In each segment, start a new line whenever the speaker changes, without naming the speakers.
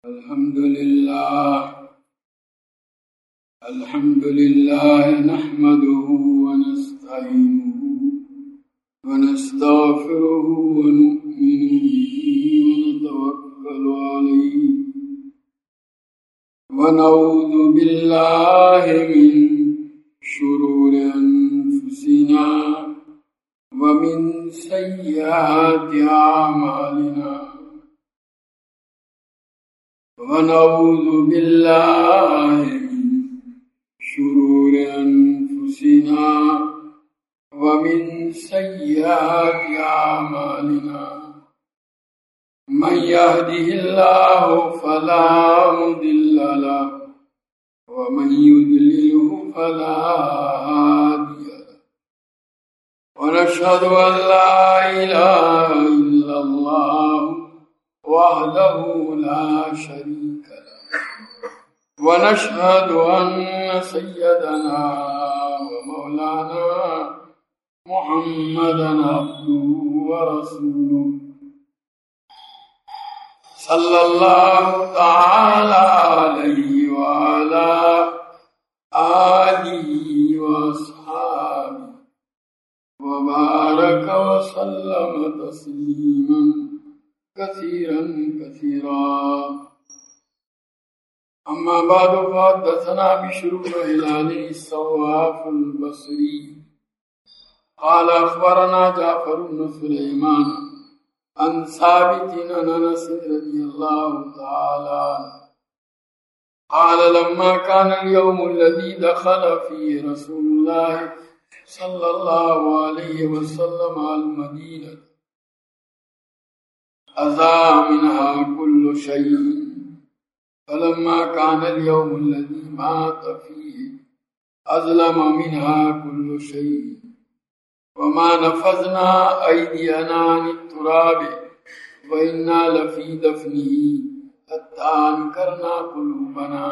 الحمد لله نحمده ونستعينه ونستغفره ونؤمن به ونتوكل عليه ونعوذ بالله من شرور أنفسنا ومن سيئات أعمالنا ونعوذ بالله من شرور أنفسنا ومن سيئات أعمالنا من يهده الله فلا مضل له ومن يضلله فلا هادي له ونشهد أن لا إله إلا الله وحده لا شريك له ونشهد أن سيدنا ومولانا محمدا عبده ورسوله صلى الله تعالى عليه وعلى آله وأصحابه وبارك وسلم تسليما كثيرا أما بعد فحدثنا بشر بن هلال الصواف البصري قال أخبرنا جعفر بن سليمان عن ثابت عن أنس رضي الله تعالى عنه قال لما كان اليوم الذي دخل فيه رسول الله صلى الله عليه وسلم المدينة أذى منها كل شيء فلما كان اليوم الذي مات فيه أظلم منها كل شيء وما نفذنا أيدينا عن التراب وإنا لفي دفنه حتى أنكرنا قلوبنا.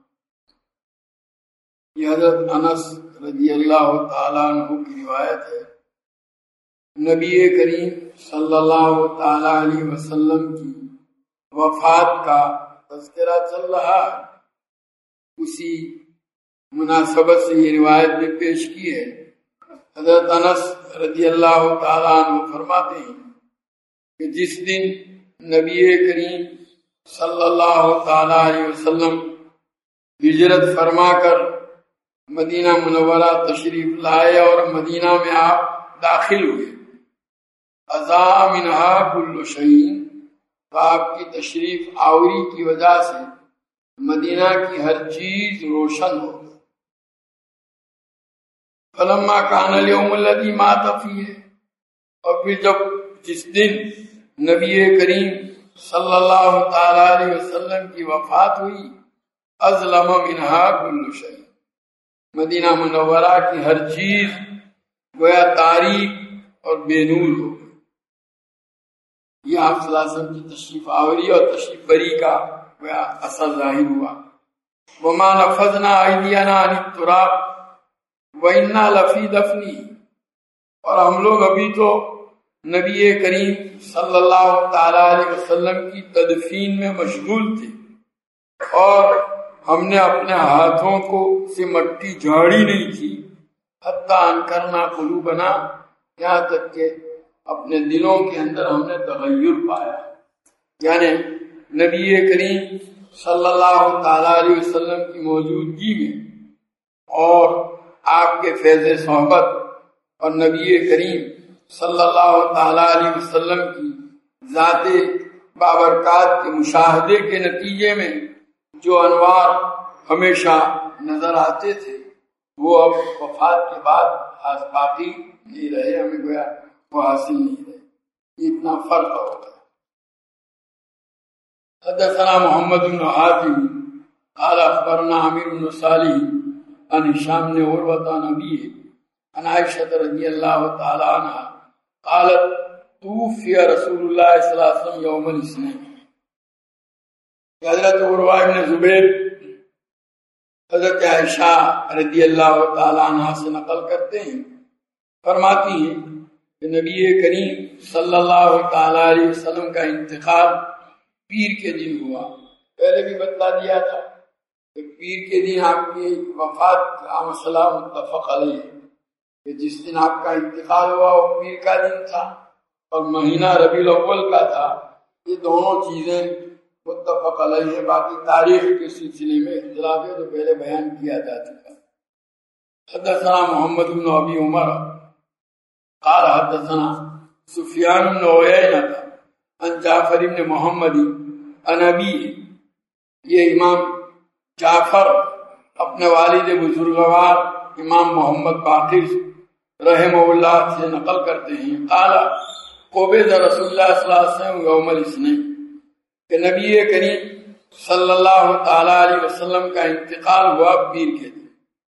یہ حضرت انس رضی اللہ تعالیٰ عنہ کی روایت ہے. نبی کریم صلی اللہ تعالیٰ علیہ وسلم کی وفات کا تذکرہ چل رہا ہے. اسی مناسبت سے یہ روایت بھی پیش کی ہے. حضرت انس رضی اللہ تعالیٰ عنہ فرماتے ہیں کہ جس دن نبی کریم صلی اللہ تعالیٰ علیہ وسلم ہجرت فرما کر مدینہ منورہ تشریف لائے اور مدینہ میں آپ داخل ہوئے، اذا منہا کل شیء، تو آپ کی تشریف آوری کی وجہ سے مدینہ کی ہر چیز روشن ہو. فلما کان الیوم الذی مات فیہ، اور پھر جب جس دن نبی کریم صلی اللہ تعالی علیہ وسلم کی وفات ہوئی، اظلم منہا کل شیء، مدینہ منورہ کی ہر چیز گویا تاریک اور بے نور ہو گئی. یہ آپ صلی اللہ علیہ وسلم کی تشریف آوری اور تشریف بری کا گویا اثر ظاہر ہوا. وما نفذنا ایدینا عن التراب وَإِنَّا لَفِي دَفْنِهِ، اور ہم لوگ ابھی تو نبی کریم صلی اللہ تعالیٰ علیہ وسلم کی تدفین میں مشغول تھے اور ہم نے اپنے ہاتھوں کو سے مٹی جھاڑی نہیں تھی. حتیٰ انکرنا قلوبنا، یہاں تک کہ اپنے دلوں کے اندر ہم نے تغیر پایا. یعنی نبی کریم صلی اللہ تعالیٰ علیہ وسلم کی موجودگی میں اور آپ کے فیض صحبت اور نبی کریم صلی اللہ تعالیٰ علیہ وسلم کی ذات بابرکات کے مشاہدے کے نتیجے میں جو انوار ہمیشہ نظر آتے تھے وہ اب وفات کے بعد باقی نہیں رہے، ہمیں گویا وہ حاصل نہیں رہے. اتنا فرق ہو گیا. حدثنا محمد بن حاتم قال اخبرنا عامر بن صالح عن هشام بن عروة عن أبيه عن عائشة رضي الله تعالى عنها قالت توفي رسول الله صلى الله عليه وسلم يوم الاثنين. حضرت عروہ بن زبیر حضرت عائشہ رضی اللہ تعالی عنہ سے نقل کرتے ہیں، فرماتی ہیں کہ نبی کریم صلی اللہ تعالی علیہ وسلم کا انتقال پیر کے دن ہوا پہلے بھی بتلا دیا تھا کہ پیر کے دن آپ کی وفات کا مسئلہ متفق علیہ ہے کہ جس دن آپ کا انتقال ہوا وہ پیر کا دن تھا اور مہینہ ربیع الاول کا تھا. یہ دونوں چیزیں متفق علیہ ہے. باقی تاریخ کے سلسلے میں اختلاف ہے تو پہلے بیان کیا جا چکا. حدثنا محمد بن ابی عمر قال حدثنا سفیان بن عیینہ عن جعفر بن محمد عن ابیہ. یہ امام جعفر اپنے والد بزرگوار امام محمد باقر رحمہ اللہ سے نقل کرتے ہیں. قال قبض رسول اللہ صلی اللہ علیہ وسلم یوم الاثنین کہ نبی کریم صلی اللہ تعالی علیہ وسلم کا انتقال ہوا پیر کے دن.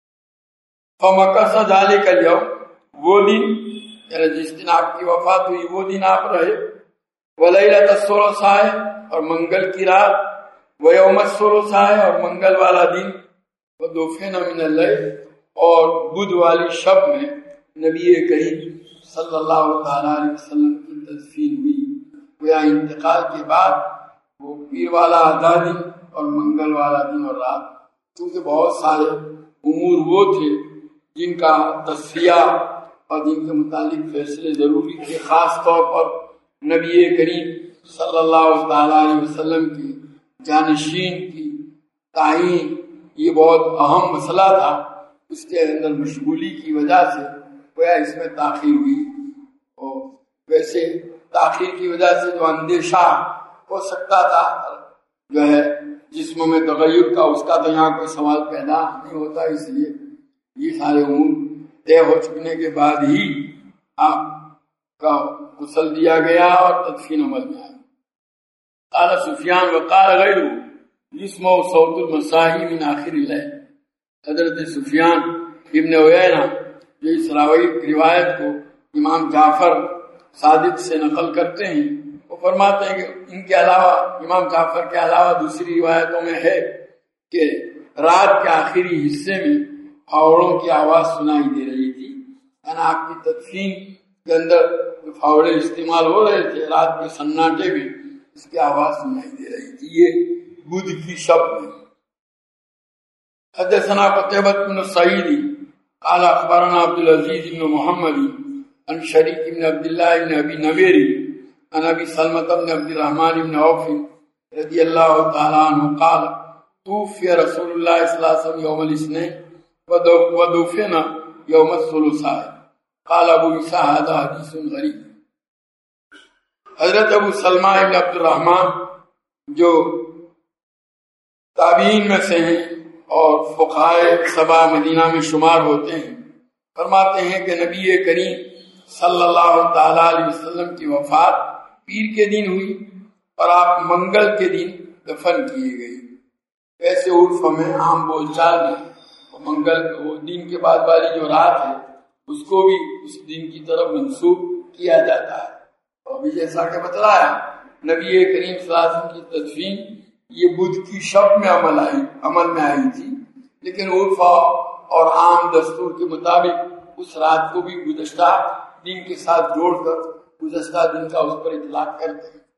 فمکث ذلک الیوم، وہ دن یعنی جس دن آپ کی وفات ہوئی وہ دن آپ رہے. ولیلۃ الثلاثاء، اور منگل کی رات. ویوم الثلاثاء، اور منگل والا دن. ودفن من اللیل، اور بدھ والی شب میں نبی کریم صلی اللہ تعالی علیہ وسلم کی تدفین ہوئی. گویا انتقال کے بعد وہ پیر والا آدھا دن اور منگل والا دن اور رات، کیونکہ بہت سارے امور وہ تھے جن کا تصفیہ اور جن کے متعلق فیصلے ضروری تھے. خاص طور پر نبی کریم صلی اللہ تعالی علیہ وسلم کی جانشین کی تعین یہ بہت اہم مسئلہ تھا. اس کے اندر مشغولی کی وجہ سے گویا اس میں تاخیر ہوئی. اور ویسے تاخیر کی وجہ سے جو اندیشہ ہو سکتا تھا جو ہے جسم میں تغیر کا، اس کا تو یہاں کوئی سوال پیدا نہیں ہوتا. اس لیے یہ سارے امور طے ہو چکنے کے بعد ہی آپ کا غسل دیا گیا اور تدفین عمل میں آیا. قال سفیان وقال غیرہ جسم و صوت المساحی من آخر اللیل. حضرت سفیان ابن عیینہ جو اس روایت کو امام جعفر صادق سے نقل کرتے ہیں، وہ فرماتے ہیں کہ ان کے علاوہ، امام جعفر کے علاوہ دوسری روایتوں میں ہے کہ رات کے آخری حصے میں پھاوڑوں کی آواز سنائی دے رہی تھی. یعنی آپ کی تدفین کے اندر جو پھاوڑے استعمال ہو رہے تھے رات کے سناٹے میں، اس کی آواز سنائی دے رہی تھی. یہ بدھ کی شب میں. حدثنا قتيبة بن سعيد قال اخبرنا عبد العزيز بن محمد عن شريك بن عبد الله بن ابي نمير عن ابي سلمة بن عبد الرحمن بن عوف رضي الله تعالى عنه قال توفي رسول الله صلى الله عليه وسلم يوم الاثنين ودفن يوم الثلاثاء. قال ابو عيسى هذا حديث غريب. حضرت ابو سلمہ بن عبد الرحمن جو تابعین میں سے ہیں اور فقہائے سبع مدینہ میں شمار ہوتے ہیں، فرماتے ہیں کہ نبی کریم صلی اللہ تعالی علیہ وسلم کی وفات پیر کے دن ہوئی اور آپ منگل کے دن دفن کیے گئے. ایسے عرف میں عام بول چال میں منگل وہ دن کے بعد والی جو رات ہے اس کو بھی اس دن کی طرف منسوب کیا جاتا ہے. اور بھی جیسا کہ بتلایا نبی کریم صلی اللہ علیہ وسلم کی تدفین یہ بدھ کی شب میں عمل میں آئی تھی، لیکن عرف اور عام دستور کے مطابق اس رات کو بھی گزشتہ دن کے ساتھ جوڑ کر گزشتہ دن کا اس پر اطلاق کرتے ہیں.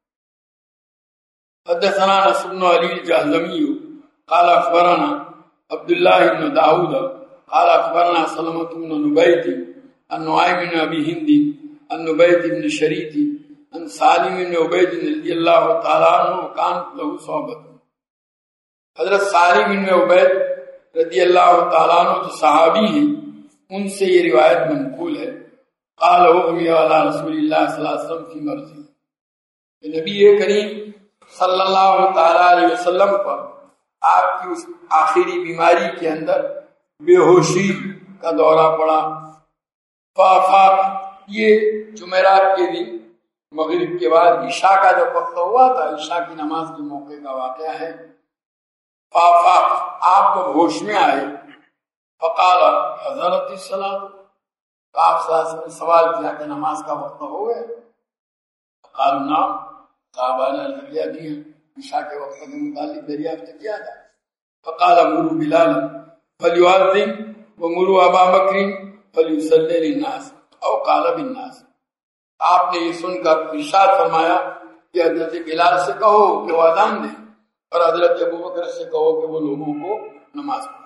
حدثنا نصر بن علی الجہضمی قال اخبرنا عبداللہ بن داؤد قال اخبرنا سلمۃ بن نبیت عن نعیم بن ابی ہند عن نبیت بن شریط عن سالم بن عبید رضی اللہ تعالیٰ عنہ کانت لہ صحبت. حضرت سالم بن عبید رضی اللہ تعالیٰ عنہ جو صحابی ہیں ان سے یہ روایت منقول ہے. قال اغمی علی رسول اللہ صلی اللہ علیہ وسلم کی مرضی. نبی کریم صلی اللہ تعالیٰ علیہ وسلم پر آپ کی اس آخری بیماری کے اندر بے ہوشی کا دورہ پڑا. فافاق، یہ جمعرات کے دن مغرب کے بعد عشاء کا جب وقت ہوا تھا، عشاء کی نماز کے موقع کا واقعہ ہے. فافاق، آپ جب ہوش میں آئے، فقال حضرت الصلاۃ، آپ صلی اللہ علیہ وسلم نے سوال کیا کہ نماز کا وقت ہو گیا؟ قالوا نعم، صحابہ نے عرض کیا کہ عشاء کے وقت کے متعلق دریافت کیا جائے. فقال مروا بلالا فلیؤذن ومروا ابا بکر فلیصلی للناس او قال بالناس. آپ نے یہ سن کر ارشاد فرمایا کہ حضرت بلال سے کہو کہ وہ اذان دیں اور حضرت ابوبکر سے کہو کہ وہ لوگوں کو نماز پڑھائیں۔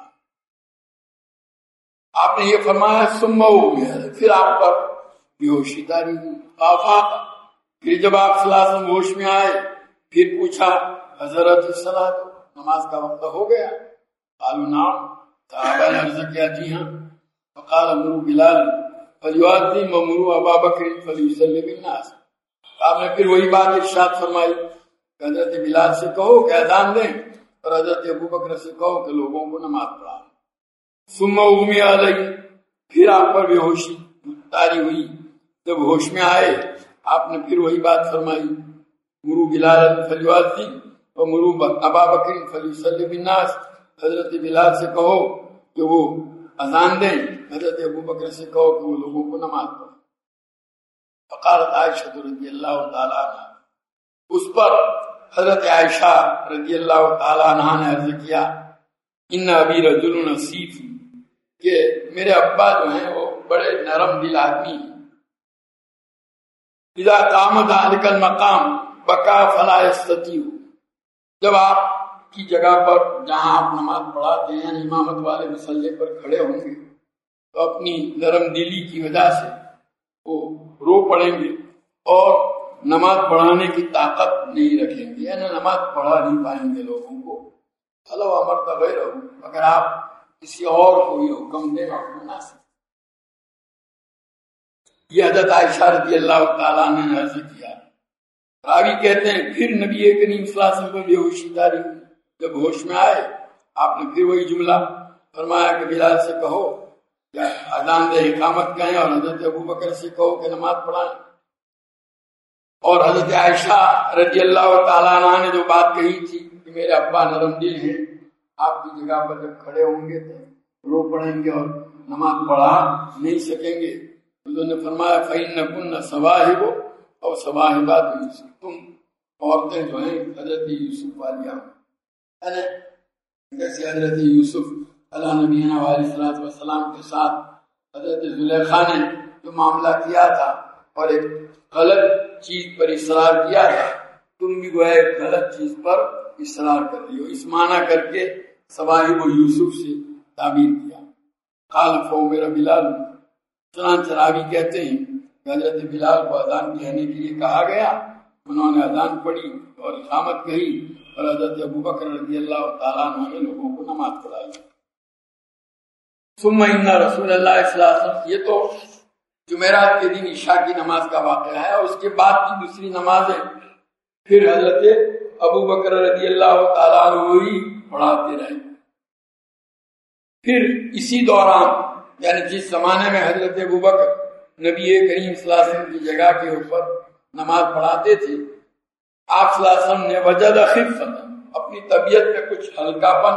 آپ نے یہ فرمایا ثم اغمي، پھر آپ پر بے ہوشی طاری ہوئی، آفاق، پھر جب آپ صلی اللہ علیہ وسلم ہوش میں آئے پھر پوچھا حضرت الصلاۃ، نماز کا وقت ہو گیا؟ قالوا نعم، صحابہ نے عرض کیا جی ہاں۔ فقال امروا بلال فلیؤذن وامروا ابا بکر فلیصلی بالناس، آپ نے پھر وہی بات ارشاد فرمائی کہ حضرت بلال سے کہو کہ اذان دیں اور حضرت ابوبکر سے کہو کہ لوگوں کو نماز پڑھائیں۔ ثم اغمی علیہ، پھر آپ پر بے ہوشی طاری ہوئی، جب ہوش میں آئے آپ نے پھر وہی بات فرمائی، مروا بلال فلیؤذن ومروا ابا بکر فلیصلی بالناس، حضرت بلال سے کہو کہ وہ اذان دیں، حضرت ابوبکر سے کہو کہ وہ لوگوں کو نماز پڑھیں۔ فقالت عائشہ رضی اللہ تعالی عنہ، اس پر حضرت عائشہ رضی اللہ تعالی عنہ نے عرض کیا ان ابی رجل نصیف، کہ میرے ابا جو ہیں وہ بڑے نرم دل آدمی ہیں، اذا قام ذلک المقام بکا فلا یستطیع، جب آپ کی جگہ پر جہاں آپ نماز پڑھاتے ہیں امامت والے مصلی پر کھڑے ہوں گے تو اپنی نرم دلی کی وجہ سے وہ رو پڑیں گے اور نماز پڑھانے کی طاقت نہیں رکھیں گے، یعنی نماز پڑھا نہیں پائیں گے لوگوں کو۔ فلو امرت غیرہ، اگر آپ کسی اور کو یہ حکم دیں نہ سے۔ یہ حضرت عائشہ رضی اللہ تعالیٰ نے عرض کیا۔ راوی کہتے ہیں پھر نبی کریم صلی اللہ علیہ وسلم کو بے ہوشی طاری ہوئی، جب ہوش میں آئے آپ نے پھر وہی جملہ فرمایا کہ بلال سے کہو یا اذان دے اقامت کہیں، اور حضرت ابوبکر سے کہو کہ نماز پڑھائیں۔ اور حضرت عائشہ رضی اللہ تعالیٰ عنہ نے جو بات کہی تھی کہ میرے ابا نرم دل ہیں، آپ کی جگہ پر جب کھڑے ہوں گے تو رو پڑیں گے اور نماز پڑھا نہیں سکیں گے، انہوں نے فرمایا فَإِنَّكُنَّ صَوَاحِبُ اور صواحبات یوسف، تم عورتیں جو ہیں حضرت یوسف والیاں، جیسے حضرت یوسف علیہ نبینا علیہ السلام کے ساتھ حضرت زلیخا نے جو معاملہ کیا تھا اور ایک غلط چیز پر اصرار کیا تھا، تم بھی گویا ایک غلط چیز پر اصرار کر رہی ہو، اس معنی کر کے صواحب یوسف سے تعبیر کیا۔ قال فأمر بلال، چنانچہ راوی کہتے ہیں کہ حضرت بلال کو اذان کہنے کے لیے کہا گیا، انہوں نے اذان پڑھی اور اقامت کہی اور حضرت ابوبکر رضی اللہ تعالیٰ عنہ نے لوگوں کو نماز پڑھائی۔ ثم ان رسول اللہ صلی اللہ علیہ وسلم، یہ تو جمعرات کے دن عشاء کی نماز کا واقعہ ہے، اور اس کے بعد کی دوسری نمازیں پھر حضرت ابوبکر رضی اللہ تعالیٰ عنہ ہی پڑھاتے رہے۔ پھر اسی دوران، یعنی جس زمانے میں حضرت ابوبکر نبی کریم صلی اللہ علیہ وسلم کی جگہ کے اوپر نماز پڑھاتے تھے، آپ صلی اللہ علیہ وسلم نے وجد خفت، اپنی طبیعت میں کچھ ہلکا پن،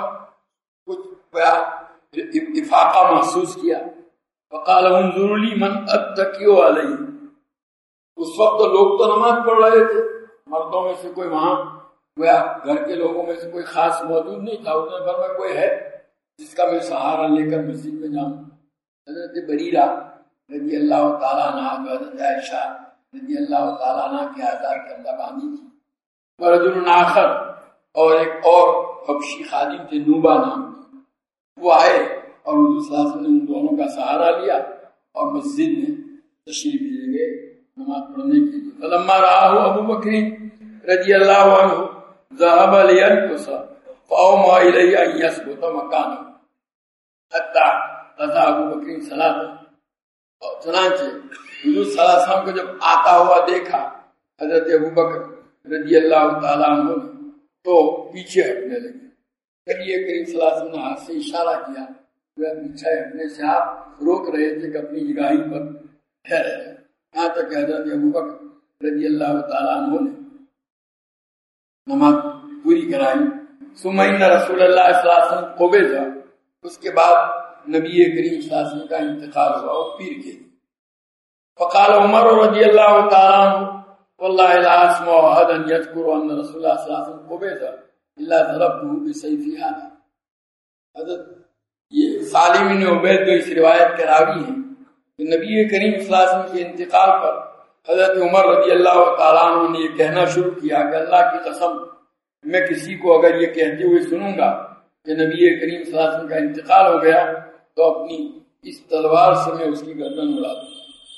کچھ افاقہ محسوس کیا۔ فقال انظروا لی من اتکی علیہ، اس وقت تو لوگ تو نماز پڑھ رہے تھے، مردوں میں سے کوئی وہاں گویا گھر کے لوگوں میں سے کوئی خاص موجود نہیں تھا، اس نے فرمایا کوئی ہے جس کا میں سہارا لے کر مسجد میں جاؤں؟ حضرت بریرہ رضی اللہ تعالیٰ عنہ، حضرت عائشہ رضی اللہ تعالیٰ عنہ کے آزاد کردہ بانی تھی، ورجل آخر، اور ایک اور حبشی خادم تھے نوبہ نام کی، وہ آئے اور حضور صلی اللہ علیہ وسلم نے ان دونوں کا سہارا لیا اور مسجد میں تشریف لے گئے نماز پڑھنے کے لیے۔ فلما رآہ ابو بکر رضی اللہ عنہ ذهب لينقص فأومى إليه أن يثبت مكانه حتى قضى ابو بکر صلاۃ۔ چنانچہ حضور صلی اللہ علیہ وسلم کو جب آتا ہوا دیکھا حضرت ابو بکر رضی اللہ تعالیٰ عنہ نے تو پیچھے ہٹنے لگے۔ نبی کریم صلی اللہ علیہ وسلم نے ہاتھ سے اشارہ کیا، پیچھے ہٹنے سے آپ روک رہے تھے کہ اپنی جگہ ہی پر ٹھہرے رہے، یہاں تک کہ حضرت ابو بکر رضی اللہ تعالیٰ عنہ نے نماز پوری کرائی۔ ثم ان رسول اللہ صلی اللہ علیہ وسلم قبض، اس کے بعد نبی کریم صلی اللہ علیہ وسلم کا انتقال ہوا اور پیر کے لیے۔ فقال عمر رضی اللہ تعالیٰ عنہ واللہ لا اسمع احدا یذکر ان رسول اللہ صلی اللہ علیہ وسلم قبض الا ضربته بسیفی هذا۔ حضرت یہ سالم بن عبید جو اس روایت کے راوی ہیں کہ نبی کریم صلی اللہ علیہ وسلم کے انتقال پر حضرت عمر رضی اللہ تعالیٰ عنہ نے یہ کہنا شروع کیا کہ اللہ کی قسم میں کسی کو اگر یہ کہتے ہوئے سنوں گا کہ نبی کریم صلی اللہ علیہ وسلم کا انتقال ہو گیا تو اپنی اس تلوار سے میں اس کی گردن اڑا دوں.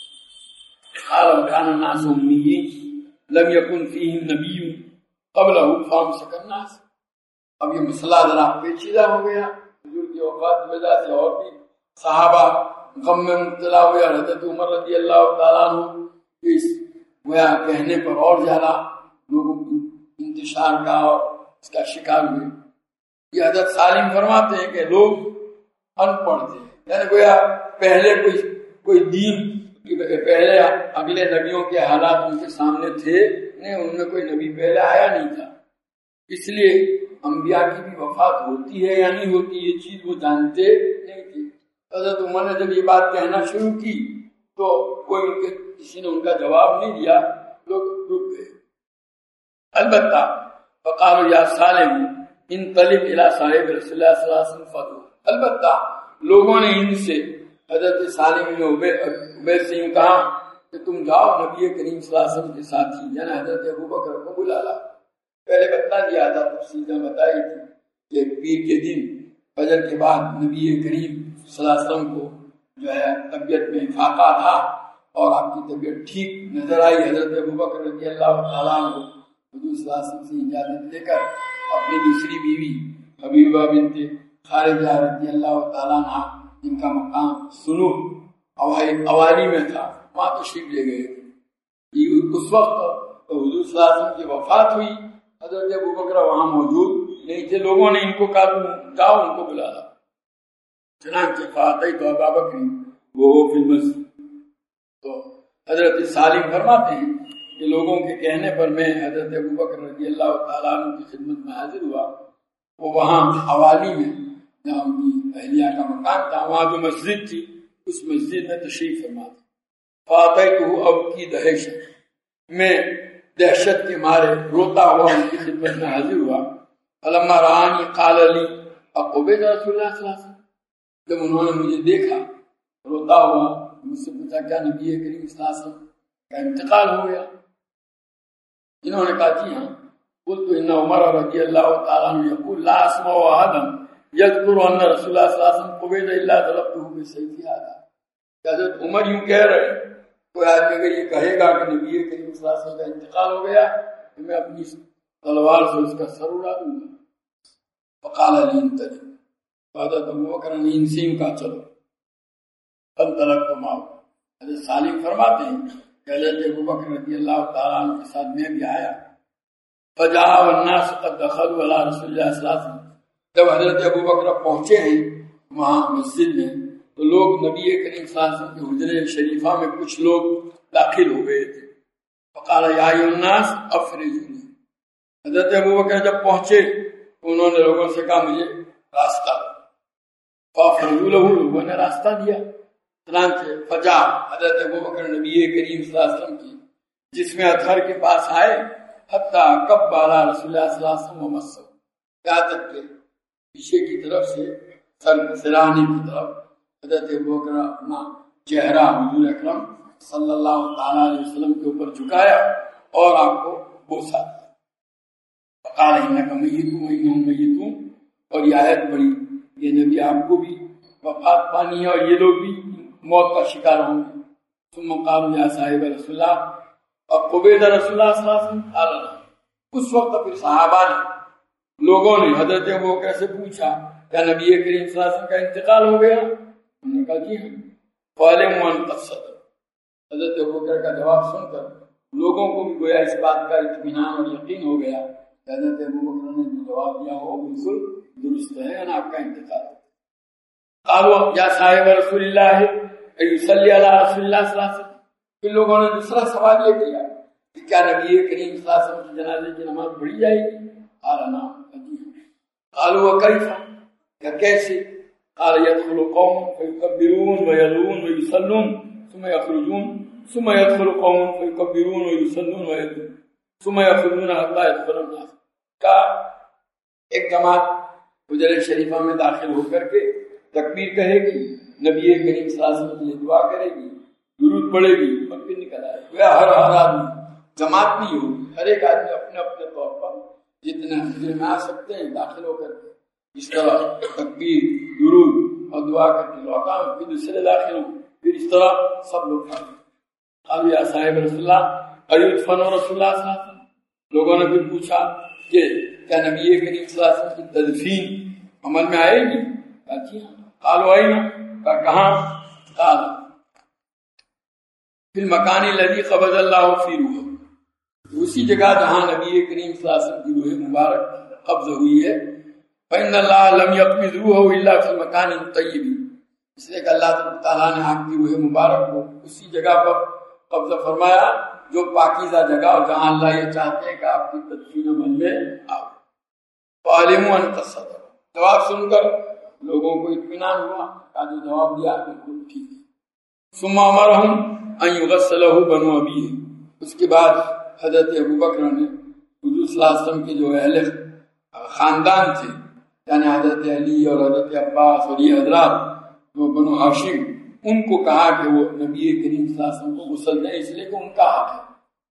قال كان الناس اميين لم يكن فيهم نبي قبله فامسك الناس. اب یہ مسئلہ ذرا پیچیدہ ہو گیا. حضور کی وفات کی وجہ سے اور بھی صحابہ غم میں مبتلا ہوئے. حضرت عمر رضی اللہ تعالیٰ عنہ اس گویا کہنے پر اور زیادہ لوگوں کی انتشار کا اور اس کا شکار ہوئے. یہ حضرت سالم فرماتے ہیں کہ لوگ ان پڑھ تھے، یعنی گویا پہلے کوئی دین، پہلے اگلے نبیوں کے حالات ان کے سامنے تھے نہیں، ان میں کوئی نبی پہلے آیا نہیں تھا، اس لیے انبیاء کی بھی وفات ہوتی ہے یا نہیں ہوتی یہ چیز وہ جانتے نہیں تھے. حضرت عمر نے جب یہ بات کہنا شروع کی تو کسی نے ان کا جواب نہیں دیا، لوگ رک گئے. البتہ فقالوا یا سالم انطلق الی صاحب رسول اللہ صلی اللہ علیہ وسلم فدو. البتہ لوگوں نے ان سے حضرت سالم بن عبید سے یوں کہا کہ تم جاؤ نبی کریم صلی اللہ علیہ وسلم کے ساتھی یعنی حضرت ابوبکر کو بلا لا. پہلے بتا دیا تھا، تفصیل بتائی تھی کہ پیر کے دن فجر کے بعد نبی کریم صلی اللہ علیہ وسلم کو جو ہے طبیعت میں افاقہ تھا اور آپ کی طبیعت ٹھیک نظر آئی. حضرت ابوبکر رضی اللہ تعالیٰ عنہ حضور صلی اللہ علیہ وسلم سے اجازت لے کر اپنی دوسری بیوی حبیبہ بنت خارجہ رضی اللہ تعالیٰ عنہ جن کا مقام سنو اوالی میں تھا وہاں تشریف لے گئے. اس وقت حضور صلی اللہ علیہ وسلم کی وفات ہوئی، حضرت ابوبکر وہاں موجود نہیں تھے. لوگوں نے ان کو کہا تم جاؤ ان کو بلا لا. چنانچہ فاتح تو ابابکر وہ فی المسجد. تو حضرت سالم فرماتے ہیں کہ لوگوں کے کہنے پر میں حضرت ابوبکر رضی اللہ تعالیٰ عنہ کی خدمت میں حاضر ہوا. وہ وہاں حوالی میں جہاں ان کی اہلیہ کا مکان تھا وہاں جو مسجد تھی اس مسجد میں تشریف فرما تھا. فاتح تو اب کی دہشت، میں دہشت کے مارے روتا ہوا ان کی خدمت میں حاضر ہوا. فلما رآنی قال لی اقبض رسول اللہ صلی اللہ علیہ وسلم. جب انہوں نے مجھے دیکھا روتا ہوا مجھ سے پوچھا کیا نبی کریم صلی اللہ علیہ وسلم کا انتقال ہو گیا؟ انہوں نے کہا جی ہاں. قلت ان عمر رضی اللہ تعالیٰ عنہ یقول لا اسمع احدا یذکر ان رسول اللہ صلی اللہ علیہ وسلم قبض الا ضربته بسیفی هذا. حضرت عمر یوں کہہ رہے ہیں کوئی آدمی اگر یہ کہے گا کہ نبی کریم صلی اللہ علیہ وسلم کا انتقال ہو گیا تو میں اپنی تلوار سے اس کا سر اڑا دوں گا. فقال علی انطلق. حضرت ابوبکر نے ان سے کہا چلو. فانطلقت معه. حضرت سالم فرماتے ہیں کہ حضرت ابوبکر رضی اللہ تعالیٰ عنہ کے ساتھ میں بھی آیا. فجاء والناس قد دخلوا على رسول اللہ صلی اللہ علیہ وسلم. جب حضرت ابوبکر پہنچے ہیں وہاں مسجد میں تو لوگ نبی کریم صلی اللہ علیہ وسلم کے حجرے شریفہ میں کچھ لوگ داخل ہو گئے تھے. فقال یا ایھا الناس افرجونی. حضرت ابوبکر جب پہنچے تو انہوں نے لوگوں سے کہا مجھے راستہ دو. فافرجوا له. لوگوں نے راستہ دیا. چنانچہ فجاء حضرت ابوبکر نبی کریم صلی اللہ علیہ وسلم کی جسم اطہر کے پاس آئے. حتی کب علی رسول اللہ صلی اللہ علیہ وسلم ومسہ. کہا تک کہ پیچھے کی طرف سے سرانے کی طرف حضرت ابوبکر اپنا چہرہ حضور اکرم صلی اللہ تعالیٰ علیہ وسلم کے اوپر جھکایا اور آپ کو بوسا دیا. فقال انک میت وانہم میتون. اور یہ آیت پڑھی یہ نبی آپ کو بھی وفات پانی ہے اور یہ لوگ بھی موت کا شکار ہوں گے. ثم قالوا یا صاحب رسول اللہ قبض رسول اللہ صلی اللہ علیہ وسلم. قال اس وقت پھر صحابہ نے لوگوں نے حضرت ابوبکر سے پوچھا کیا نبی کریم صلی اللہ علیہ وسلم کا انتقال ہو گیا؟ انہوں نے کہا جی ہاں. فعلموا ان قد صدق. حضرت ابوبکر کا جواب سن کر لوگوں کو بھی گویا اس بات کا اطمینان اور یقین ہو گیا کہ حضرت ابوبکر نے جو جواب دیا وہ بالکل درست ہے اور آپ کا انتقال. قالوا یا صاحب رسول اللہ یصلی علی رسول اللہ صلی اللہ علیہ وسلم. پھر لوگوں نے دوسرا سوال یہ کیا کہ کیا نبی کریم صلی اللہ علیہ وسلم کی جنازے کی نماز پڑھی جائے گی؟ قال نعم. قالوا وكيف؟ کیا کیسے؟ قال يدخل قوم فيكبرون ويدعون ويصلون ثم يخرجون ثم يدخل قوم فيكبرون ويصلون ويدعون ثم يخرجون حتى يدخل الناس. کا ایک جماعت حجرہ شریفہ میں داخل ہو کر کے تکبیر کہے گی، نبی کریم صلی اللہ علیہ وسلم کے لیے دعا کرے گی، درود پڑھے گی اور پھر نکل آئے گی. ہر آدمی جماعت نہیں ہوگی، ہر ایک آدمی اپنے اپنے طور پر جتنے حجرے میں آ سکتے ہیں داخل ہو کر کے اس طرح تکبیر درود اور دعا کر کے لوٹا، پھر دوسرے داخل ہوں، پھر اس طرح سب لوگ خالی صاحب رسول اللہ ایدفن رسول اللہ صلی اللہ علیہ وسلم۔ لوگوں نے پھر پوچھا کہ کیا نبی کریم صلی اللہ علیہ وسلم کی تدفین عمل میں آئے گی؟ کہا جی ہاں۔ قالوا آئی نا، کہا کہاں؟ قال فی المکان الذی قبض اللہ فی روح، اسی جگہ جہاں نبی کریم صلی اللہ علیہ وسلم کی روح مبارک قبض ہوئی ہے۔ فإن اللہ لم يقبض روحه الا فی مکان طیب، اس لیے کہ اللہ تعالیٰ نے آپ کی روح مبارک کو اسی جگہ پر قبضہ فرمایا جو پاکیزہ جگہ، اور جہاں اللہ یہ چاہتے ہیں کہ آپ کی تدفین عمل میں آؤ۔ فعلموا ان قد صدق، جواب سن کر لوگوں کو اطمینان ہوا کہ جو جواب دیا بالکل ٹھیک ہے۔ ثم امرهم ان یغسلہ بنو ابیہ، اس کے بعد حضرت ابوبکر نے حضور صلی اللہ علیہ وسلم کے جو اہل خاندان تھے، یعنی حضرت علی اور حضرت عباس اور یہ حضرات جو بنو ہاشم، ان کو کہا کہ وہ نبی کریم صلی اللہ علیہ وسلم کو غسل دیں، اس لیے کہ ان کا حق ہے۔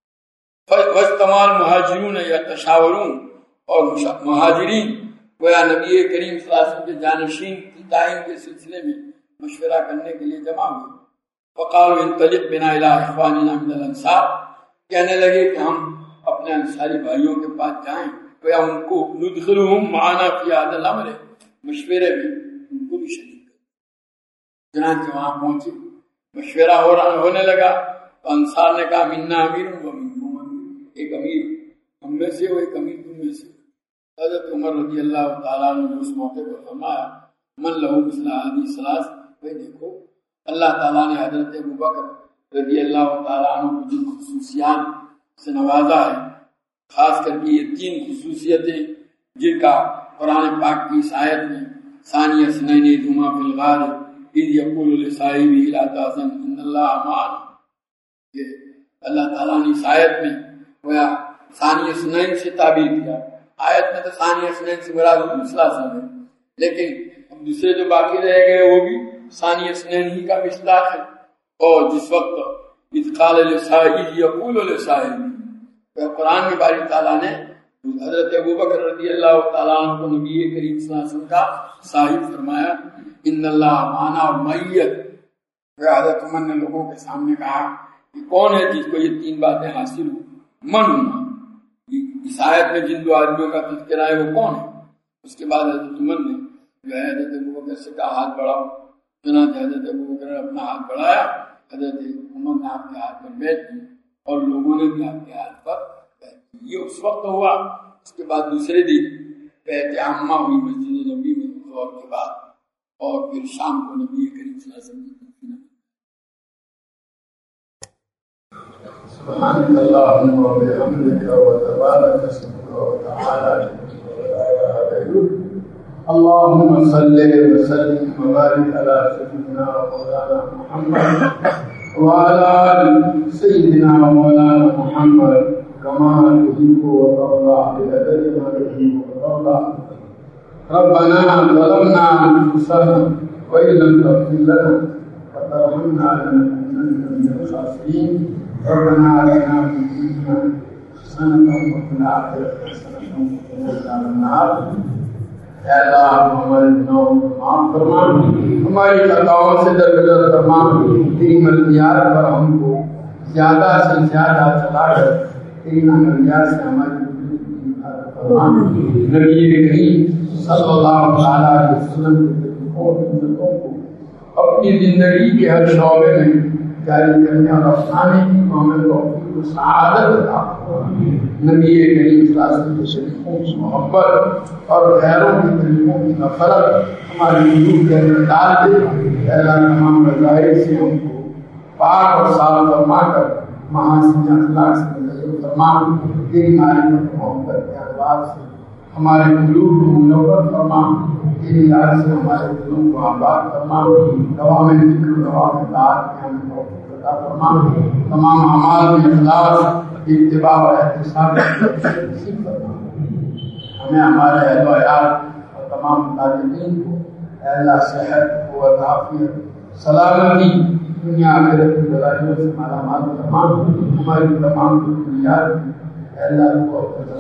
فاجتمع المہاجرون یتشاورون، اور مہاجرین گویا نبی کریم صلی اللہ علیہ وسلم کے جانشین کی تعین کے سلسلے میں مشورہ کرنے کے لیے جمع ہوئے۔ فقالوا انطلق بنا الی اخواننا من الانصار، کہنے لگے کہ ہم اپنے انصاری بھائیوں کے پاس جائیں، گویا ان کو ندخلہم معنا فی هذا الامر، مشورے میں ان کو بھی شریک کریں۔ چنانچہ وہاں پہنچے، مشورہ ہونے لگا، تو انصار نے کہا منا امیر و منکم امیر، ایک امیر ہم میں سے ہو، ایک امیر تم میں سے۔ حضرت عمر رضی اللہ تعالیٰ عنہ نے اس موقع پر فرمایا من لہو مثل هذه الثلاث، بھائی دیکھو اللہ تعالیٰ نے حضرت ابوبکر رضی اللہ تعالیٰ عنہ کو جن خصوصیات سے نوازا ہے، خاص کر کے یہ 3 خصوصیتیں جن کا قرآن پاک کی اس آیت میں ثانی اثنین اذ ہما فی الغار اذ یقول لصاحبہ لا تحزن ان اللہ معنا، کہ اللہ تعالیٰ نے اس آیت میں گویا ثانی اثنین سے تعبیر کیا۔ آیت میں تو ثانی اثنین سے مراد حضور صلی اللہ علیہ وسلم ہے، لیکن دوسرے جو باقی رہ گئے وہ بھی ثانی اثنین ہی کا مصداق ہے۔ اور جس وقت اذ قال لصاحبہ یقول لصاحبہ، قرآن میں باری تعالیٰ نے حضرت ابوبکر رضی اللہ تعالیٰ عنہ کو نبی کریم صلی اللہ علیہ وسلم کا صاحب فرمایا، ان اللہ معنا، اور معیت۔ حضرت عمر نے لوگوں کے سامنے کہا کہ کون ہے جس کو یہ 3 باتیں حاصل ہو؟ من ہونا، اس آیت میں جن 2 آدمیوں کا تذکرہ ہے وہ کون ہے؟ اس کے بعد حضرت عمر نے جو ہے حضرت ابوبکر سے کہا ہاتھ بڑھاؤ، چنانچہ حضرت ابوبکر نے اپنا ہاتھ بڑھایا، حضرت عمر نے آپ کے ہاتھ پر بیعت کی اور لوگوں نے بھی آپ کے ہاتھ پر بیعت کی۔ یہ اس وقت ہوا۔ اس کے بعد دوسرے دن بیعت عامہ ہوئی مسجد نبی میں ظہر کے بعد، اور پھر شام کو نبی کریم صلی اللہ علیہ وسلم کی تدفین۔ سبحان اللہ و بحمدک و تبارک اسمک و تعالی جدک و لا الہ غیرک، اللهم صل وسلم وبارك على سيدنا مولانا محمد وعلى آل سيدنا مولانا محمد كما تحب وترضى بقدر ما تحب وترضى۔ ربنا ظلمنا أنفسنا وإن لم تغفر لنا وترحمنا لنكونن من الخاسرين، ربنا آتنا في الدنيا حسنة وفي الآخرة حسنة وقنا عذاب النار۔ اے اللہ ہمارے گناہوں کو معاف فرما، ہماری خطاؤں سے درگزر فرما، تیری مرضیات پر ہم کو زیادہ سے زیادہ چلا کر تیری نامرضیات سے ہماری فرما۔ نبی کریم صلی اللہ علیہ وسلم کے طریقوں اور سنتوں کو اپنی زندگی کے ہر شعبے میں جاری کرنے اور اپنانے کی ہمیں توفیق و سعادت عطا فرما۔ نبی کریم صلی اللہ علیہ وسلم کے طریقوں کی محبت اور غیروں کے طریقوں کی نفرت ہماری وجود کے اندر ڈال دے۔ اے اللہ تمام رضائع سے ہم کو پاک اور صاف فرما کر محاسن اخلاق سے مزین فرما، تیری معرفت محبت کے انوار سے ہمارے قلوب کو منور فرما، تیری یاد سے ہمارے دلوں کو آباد فرما، دوام ذکر دوام اطاعت میں ہمیں توفیق عطا فرما، تمام اعمال میں اخلاص اتباع و احتساب نصیب فرما۔ ہمیں ہمارے اہل و عیال اور تمام طالبین کو اے اللہ صحت، قوت، عافیت، سلامتی، دنیا آخرت کی بلائیوں سے مالا مال فرما، ہماری تمام ضروریات اللہ کو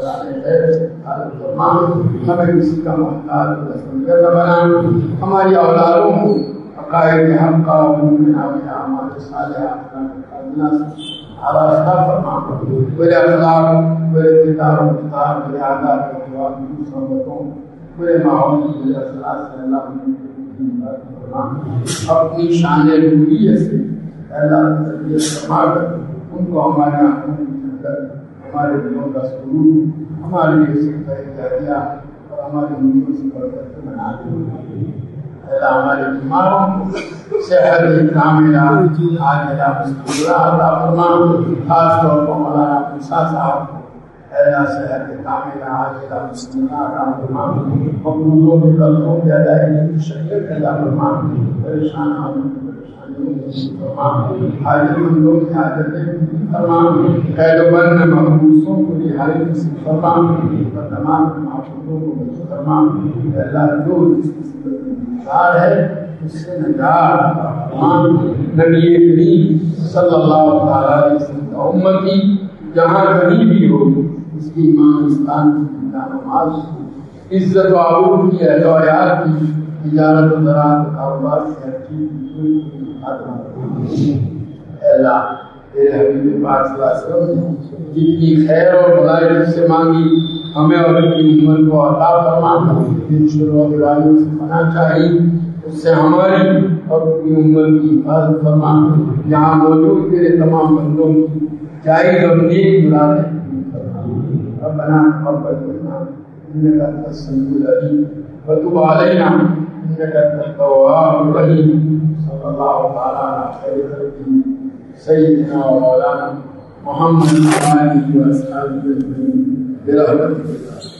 ہمیں کسی کا محتاج نہ بنا، ہماری اولادوں کو عقائد حق کا اعمال صالحات کا آراستہ فرما، میرے اخلاق، میرے کردار و کردار، میرے عادات و اخلاق، صحبتوں، میرے ماحول، میرے اثرات سے اللہ فرما، اپنی شان روحیت سے اللہ تربیت فرما کر ان کو ہمارے آنکھوں کی جھلک، ہمارے دلوں کا سرور، ہمارے لیے سکھا جاریہ اور ہماری امیدوں سے برکت بنا دے۔ اللہ ہمارے بیماروں کو صحت کاملہ عاجلہ مستقبلہ عطا فرما، خاص طور پر مولانا موسیٰ صاحب کو اللہ صحت کاملہ عاجلہ مستقبلہ عطا فرما، مقبولوں کے قرضوں کی ادائیگی کی شکل پیدا فرما، پریشان آدمی حاجت مندوں کی حاجتیں فرما، قید و بند محبوسوں کو رہائی نصیب فرما، اور تمام محفوظوں کو بچ فرما۔ اللہ جو جس قسم کا ہے اس سے نجات فرما۔ نبی کریم صلی اللہ علیہ وسلم کا امتی جہاں کہیں بھی ہو اس کی ایمان اسلام کی نماز عزت و عبور کی اہل و عیال کی تجارت و زراعت و کاروبار سے ہر چیز کی اللہ تیرے حبیب پاک صلی اللہ علیہ وسلم نے جتنی خیر اور بھلائی سے مانگی ہمیں اور اپنی امت کو عطا فرما، جن شرور و برائیوں سے پناہ چاہیے اس سے ہماری اور اپنی امت کی حفاظت فرما۔ یہاں موجود تیرے تمام بندوں کی جائز اور نیک مرادیں فرما۔ ربنا تقبل منا انك انت السميع العليم وتب علينا انك انت التواب الرحيم۔ صلی اللہ تعالیٰ علیہ خیر خلقہ سیدنا و مولانا محمد و آلہ و اصحابہ اجمعین برحمتک۔